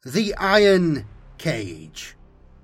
The Iron Cage.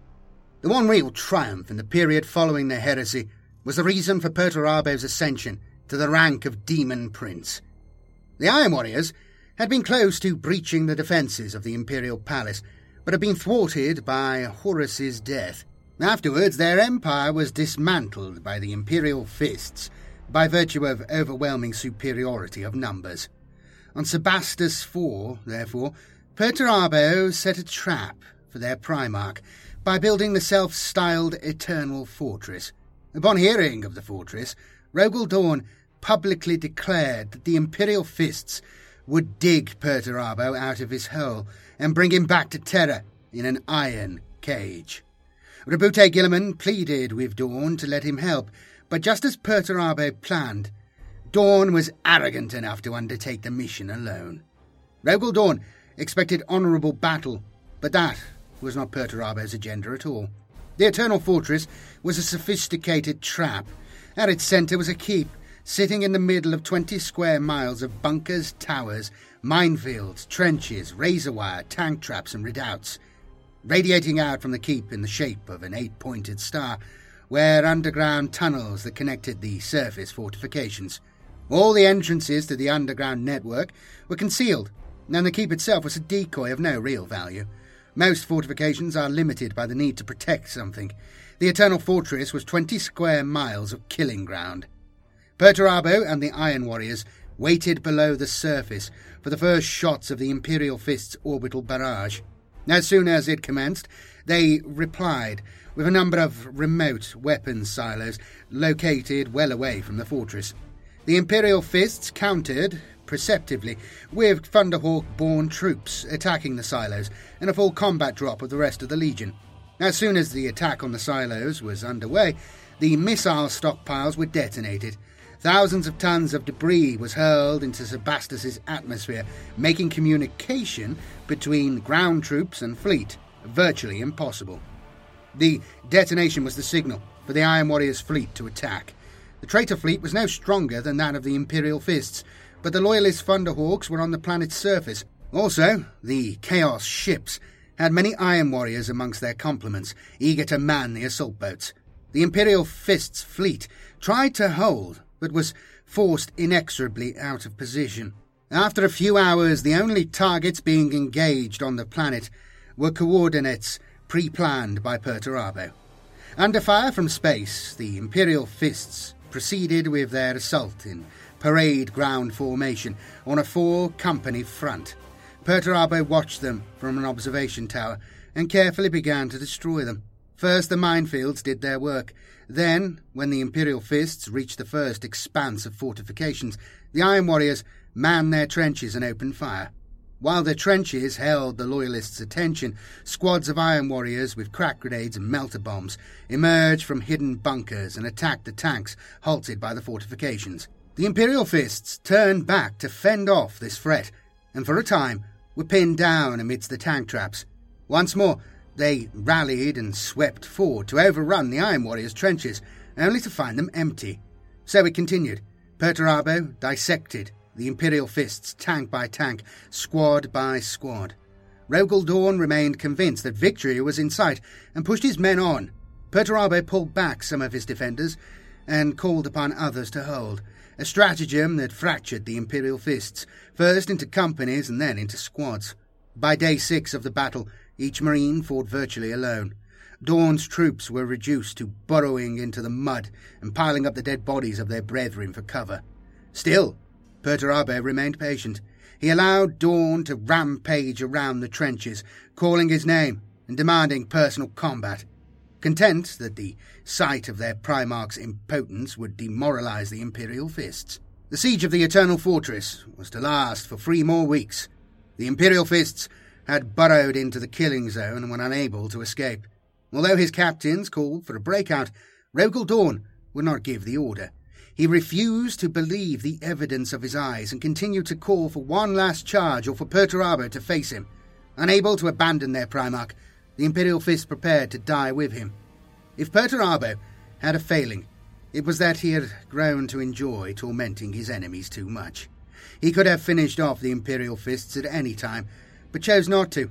The one real triumph in the period following the heresy was the reason for Perturabo's ascension to the rank of Demon Prince. The Iron Warriors had been close to breaching the defences of the Imperial Palace, but had been thwarted by Horus's death. Afterwards, their empire was dismantled by the Imperial Fists by virtue of overwhelming superiority of numbers. On Sebastus IV, therefore, Perturabo set a trap for their Primarch by building the self-styled Eternal Fortress. Upon hearing of the fortress, Rogal Dorn publicly declared that the Imperial Fists would dig Perturabo out of his hole and bring him back to Terra in an iron cage. Rabute Guilliman pleaded with Dorn to let him help, but just as Perturabo planned, Dorn was arrogant enough to undertake the mission alone. Rogal Dorn expected honourable battle, but that was not Perturabo's agenda at all. The Eternal Fortress was a sophisticated trap. At its centre was a keep, sitting in the middle of 20 square miles of bunkers, towers, minefields, trenches, razor wire, tank traps and redoubts. Radiating out from the keep in the shape of an 8-pointed star were underground tunnels that connected the surface fortifications. All the entrances to the underground network were concealed, and the keep itself was a decoy of no real value. Most fortifications are limited by the need to protect something. The Eternal Fortress was 20 square miles of killing ground. Perturabo and the Iron Warriors waited below the surface for the first shots of the Imperial Fist's orbital barrage. As soon as it commenced, they replied with a number of remote weapons silos located well away from the fortress. The Imperial Fists countered perceptively, with Thunderhawk-born troops attacking the silos and a full combat drop of the rest of the Legion. As soon as the attack on the silos was underway, the missile stockpiles were detonated. Thousands of tons of debris was hurled into Sebastus's atmosphere, making communication between ground troops and fleet virtually impossible. The detonation was the signal for the Iron Warriors' fleet to attack. The traitor fleet was no stronger than that of the Imperial Fists, but the Loyalist Thunderhawks were on the planet's surface. Also, the Chaos ships had many Iron Warriors amongst their complements, eager to man the assault boats. The Imperial Fists' fleet tried to hold, but was forced inexorably out of position. After a few hours, the only targets being engaged on the planet were coordinates pre-planned by Perturabo. Under fire from space, the Imperial Fists proceeded with their assault in parade ground formation on a 4-company front. Perturabo watched them from an observation tower and carefully began to destroy them. First the minefields did their work. Then, when the Imperial Fists reached the first expanse of fortifications, the Iron Warriors manned their trenches and opened fire. While the trenches held the Loyalists' attention, squads of Iron Warriors with crack grenades and melter bombs emerged from hidden bunkers and attacked the tanks halted by the fortifications. The Imperial Fists turned back to fend off this threat, and for a time were pinned down amidst the tank traps. Once more, they rallied and swept forward to overrun the Iron Warriors' trenches, only to find them empty. So it continued. Perturabo dissected the Imperial Fists tank by tank, squad by squad. Rogal Dorn remained convinced that victory was in sight and pushed his men on. Perturabo pulled back some of his defenders and called upon others to hold, a stratagem that fractured the Imperial Fists, first into companies and then into squads. By day 6 of the battle, each Marine fought virtually alone. Dorn's troops were reduced to burrowing into the mud and piling up the dead bodies of their brethren for cover. Still, Perturabo remained patient. He allowed Dorn to rampage around the trenches, calling his name and demanding personal combat. Content that the sight of their Primarch's impotence would demoralize the Imperial Fists. The siege of the Eternal Fortress was to last for 3 more weeks. The Imperial Fists had burrowed into the killing zone and were unable to escape. Although his captains called for a breakout, Rogal Dorn would not give the order. He refused to believe the evidence of his eyes and continued to call for one last charge or for Perturabo to face him. Unable to abandon their Primarch, the Imperial Fist prepared to die with him. If Perturabo had a failing, it was that he had grown to enjoy tormenting his enemies too much. He could have finished off the Imperial Fists at any time, but chose not to.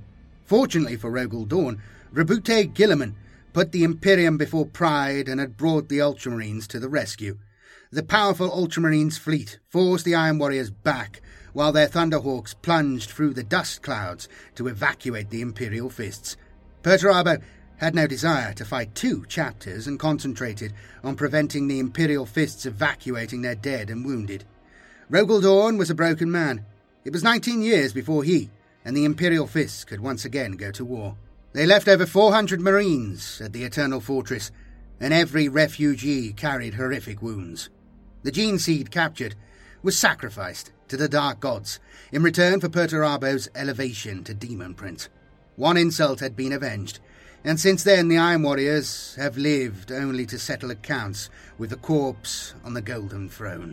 Fortunately for Rogel Dawn, Rabute Guilliman put the Imperium before pride and had brought the Ultramarines to the rescue. The powerful Ultramarines fleet forced the Iron Warriors back, while their Thunderhawks plunged through the dust clouds to evacuate the Imperial Fists. Perturabo had no desire to fight 2 chapters and concentrated on preventing the Imperial Fists evacuating their dead and wounded. Rogel Dawn was a broken man. It was 19 years before he and the Imperial Fists could once again go to war. They left over 400 Marines at the Eternal Fortress, and every refugee carried horrific wounds. The gene seed captured was sacrificed to the Dark Gods in return for Perturabo's elevation to Demon Prince. One insult had been avenged, and since then the Iron Warriors have lived only to settle accounts with the corpse on the Golden Throne.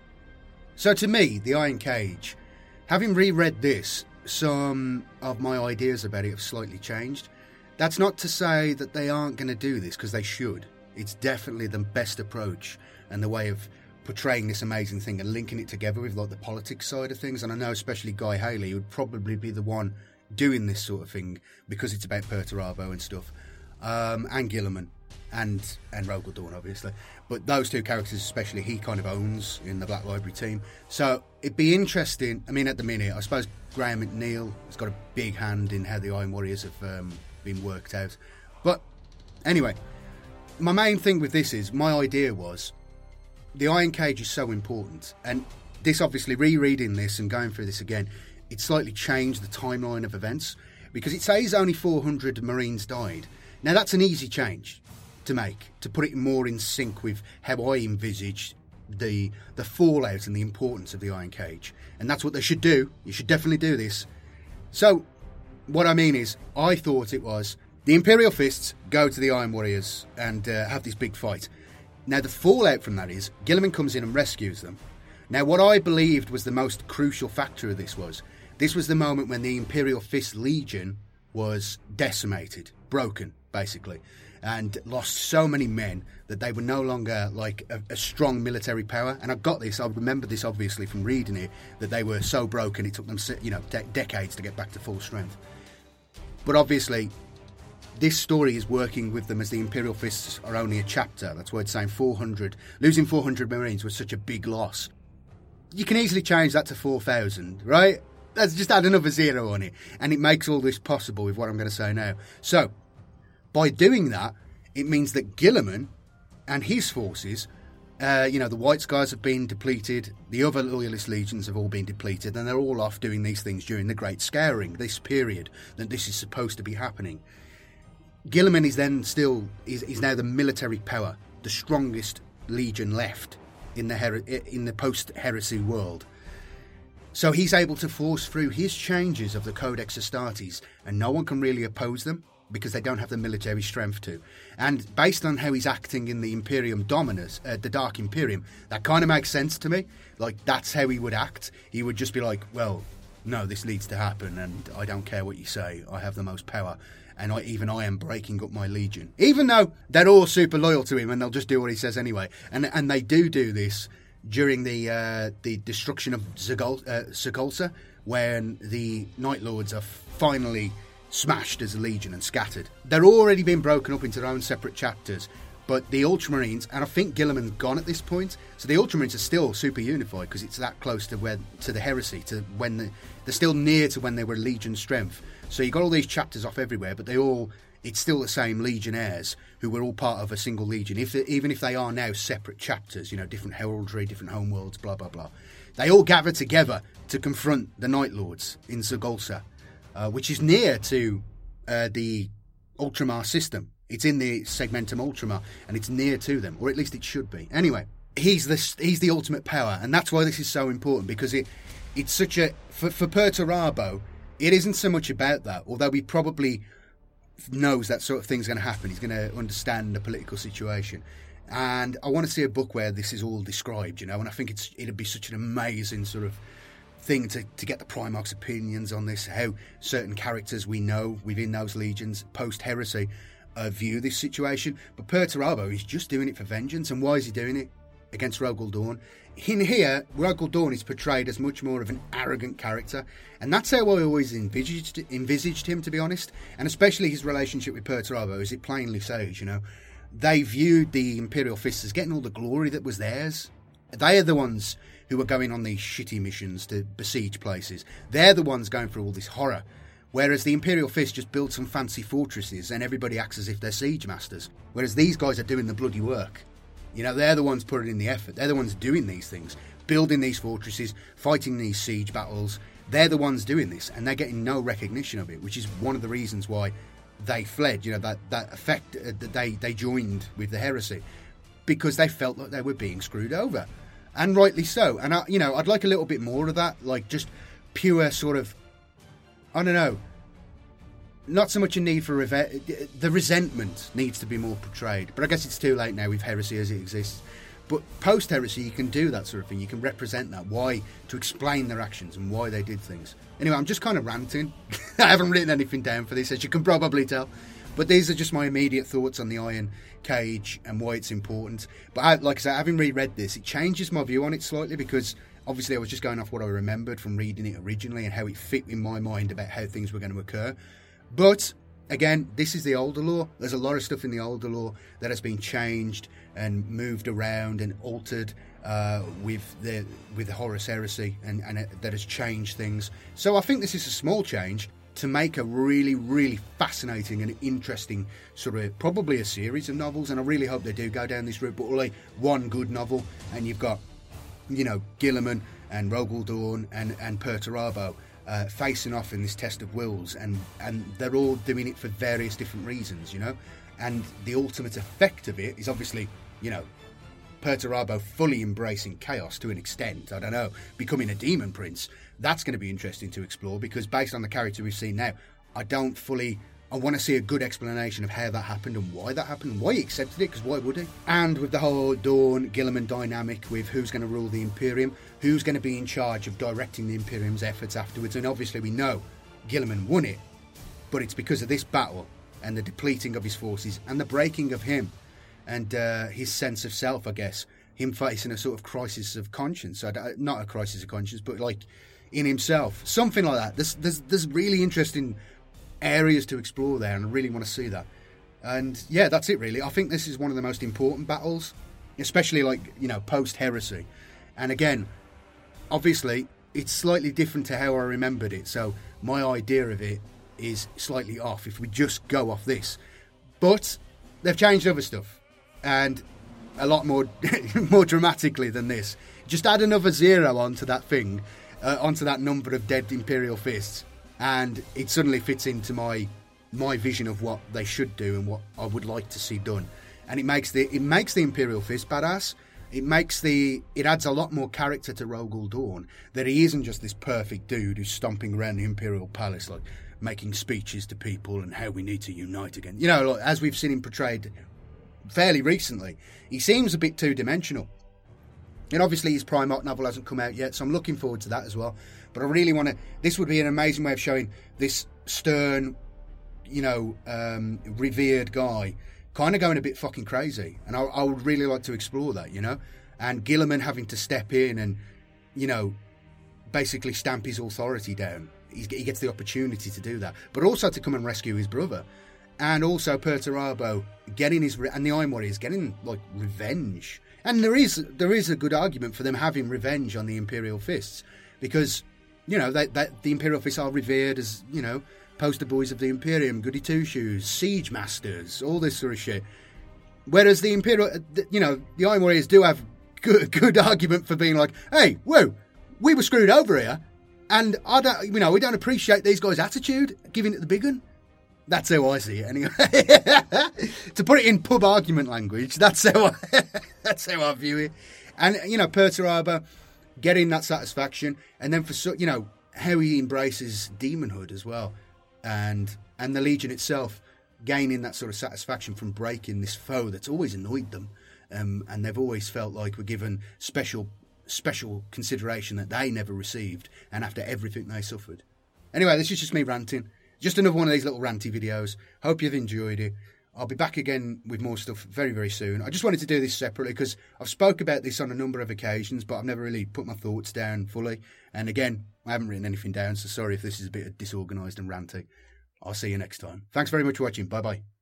So to me, the Iron Cage, having reread this, some of my ideas about it have slightly changed. That's not to say that they aren't going to do this, because they should. It's definitely the best approach and the way of portraying this amazing thing and linking it together with like the politics side of things. And I know especially Guy Haley would probably be the one doing this sort of thing because it's about Perturabo and stuff, and Guilliman and Rogel Dawn obviously, but those 2 characters especially he kind of owns in the Black Library team. So it'd be interesting. I mean, at the minute I suppose Graham McNeil has got a big hand in how the Iron Warriors have been worked out. But anyway, my main thing with this is, my idea was, the Iron Cage is so important, and this obviously, rereading this and going through this again, it slightly changed the timeline of events, because it says only 400 Marines died. Now that's an easy change to make, to put it more in sync with how I envisaged the fallout and the importance of the Iron Cage, and that's what they should do. You should definitely do this. So what I mean is, I thought it was the Imperial Fists go to the Iron Warriors and have this big fight. Now the fallout from that is Guilliman comes in and rescues them. Now what I believed was the most crucial factor of this was the moment when the Imperial Fist Legion was decimated, broken basically, and lost so many men that they were no longer like a strong military power. And I remember this obviously from reading it, that they were so broken it took them decades to get back to full strength. But obviously this story is working with them as the Imperial Fists are only a chapter. That's why it's saying 400. Losing 400 Marines was such a big loss. You can easily change that to 4,000, right? Let's just add another 0 on it. And it makes all this possible with what I'm going to say now. So, by doing that, it means that Guilliman and his forces, the White Scars have been depleted, the other Loyalist legions have all been depleted, and they're all off doing these things during the Great Scouring, this period that this is supposed to be happening. Guilliman is then is now the military power, the strongest legion left in the post-heresy world. So he's able to force through his changes of the Codex Astartes, and no one can really oppose them because they don't have the military strength to. And based on how he's acting in the Imperium Dominus, the Dark Imperium, that kind of makes sense to me. Like, that's how he would act. He would just be like, well, no, this needs to happen, and I don't care what you say. I have the most power. And I am breaking up my legion. Even though they're all super loyal to him and they'll just do what he says anyway. And they do this during the destruction of Zagulsa, when the Night Lords are finally smashed as a legion and scattered. They're already been broken up into their own separate chapters. But the Ultramarines, and I think Guilliman's gone at this point, so the Ultramarines are still super unified because it's that close to the heresy, to when they're still near to when they were Legion strength. So you got all these chapters off everywhere, but it's still the same Legionnaires who were all part of a single legion, even if they are now separate chapters, different heraldry, different homeworlds, blah, blah, blah. They all gather together to confront the Night Lords in Zagulsa, which is near to the Ultramar system. It's in the Segmentum Ultramar, and it's near to them, or at least it should be. Anyway, he's the ultimate power, and that's why this is so important, because it's such a... For Perturabo, it isn't so much about that, although he probably knows that sort of thing's going to happen. He's going to understand the political situation. And I want to see a book where this is all described, and I think it'd be such an amazing sort of thing to get the Primarch's opinions on this, how certain characters we know within those legions, post-heresy, view this situation. But Perturabo is just doing it for vengeance. And why is he doing it? against Rogel Dawn. In here, Rogel Dawn is portrayed as much more of an arrogant character, and that's how I always envisaged him, to be honest, and especially his relationship with Perturabo, as it plainly says, you know. They viewed the Imperial Fists as getting all the glory that was theirs. They are the ones who were going on these shitty missions to besiege places. They're the ones going through all this horror, whereas the Imperial Fist just built some fancy fortresses and everybody acts as if they're siege masters, whereas these guys are doing the bloody work. You know, they're the ones putting in the effort. They're the ones doing these things, building these fortresses, fighting these siege battles. They're the ones doing this, and they're getting no recognition of it, which is one of the reasons why they fled. You know, that effect that they joined with the heresy, because they felt like they were being screwed over, and rightly so. And I'd like a little bit more of that, like just pure sort of, I don't know. Not so much a need for revenge. The resentment needs to be more portrayed. But I guess it's too late now with heresy as it exists. But post-heresy, you can do that sort of thing. You can represent that. Why? To explain their actions and why they did things. Anyway, I'm just kind of ranting. I haven't written anything down for this, as you can probably tell. But these are just my immediate thoughts on the Iron Cage and why it's important. But like I said, having reread this, it changes my view on it slightly, because obviously I was just going off what I remembered from reading it originally and how it fit in my mind about how things were going to occur. But, again, this is the older law. There's a lot of stuff in the older law that has been changed and moved around and altered with the Horus Heresy, and that has changed things. So I think this is a small change to make a really, really fascinating and interesting sort of, probably a series of novels, and I really hope they do go down this route, but only one good novel, and you've got, you know, Guilliman and Rogel Dawn and Perturabo facing off in this test of wills, and they're all doing it for various different reasons, you know, and the ultimate effect of it is obviously, you know, Perturabo fully embracing chaos to an extent, I don't know, becoming a demon prince. That's going to be interesting to explore, because based on the character we've seen now, I want to see a good explanation of how that happened and why that happened and why he accepted it, because why would he? And with the whole Dawn-Guilliman dynamic with who's going to rule the Imperium, who's going to be in charge of directing the Imperium's efforts afterwards, and obviously we know Guilliman won it, but it's because of this battle and the depleting of his forces and the breaking of him and his sense of self, I guess, him facing a sort of crisis of conscience, not a crisis of conscience, but like in himself, something like that. There's really interesting areas to explore there, and I really want to see that. And yeah, that's it really. I think this is one of the most important battles, especially like, you know, post-heresy. And again, obviously it's slightly different to how I remembered it, so my idea of it is slightly off if we just go off this. But they've changed other stuff, and a lot more more dramatically than this. Just add another 0 onto that thing, onto that number of dead Imperial Fists, and it suddenly fits into my vision of what they should do and what I would like to see done. And it makes the Imperial Fist badass. It adds a lot more character to Rogel Dawn, that he isn't just this perfect dude who's stomping around the Imperial Palace like making speeches to people and how we need to unite again. You know, like, as we've seen him portrayed fairly recently, he seems a bit two-dimensional. And obviously his Primarch novel hasn't come out yet, so I'm looking forward to that as well. But I really want to... This would be an amazing way of showing this stern, you know, revered guy kind of going a bit fucking crazy. And I would really like to explore that, you know. And Guilliman having to step in and, you know, basically stamp his authority down. He gets the opportunity to do that. But also to come and rescue his brother. And also Perturabo getting his... And the Iron Warriors getting, like, revenge. And there is a good argument for them having revenge on the Imperial Fists. Because, you know, the Imperial Fists are revered as, you know, poster boys of the Imperium, goody two-shoes, siege masters, all this sort of shit. Whereas the the Iron Warriors do have good argument for being like, hey, whoa, we were screwed over here, and we don't appreciate these guys' attitude, giving it the big one. That's how I see it, anyway. To put it in pub argument language, that's how I view it. And, you know, Perturabo getting that satisfaction, and then for, you know, how he embraces demonhood as well, and the Legion itself gaining that sort of satisfaction from breaking this foe that's always annoyed them, and they've always felt like we're given special consideration that they never received, and after everything they suffered. Anyway, this is just me ranting. Just another one of these little ranty videos. Hope you've enjoyed it. I'll be back again with more stuff very, very soon. I just wanted to do this separately because I've spoke about this on a number of occasions, but I've never really put my thoughts down fully. And again, I haven't written anything down, so sorry if this is a bit disorganised and ranty. I'll see you next time. Thanks very much for watching. Bye-bye.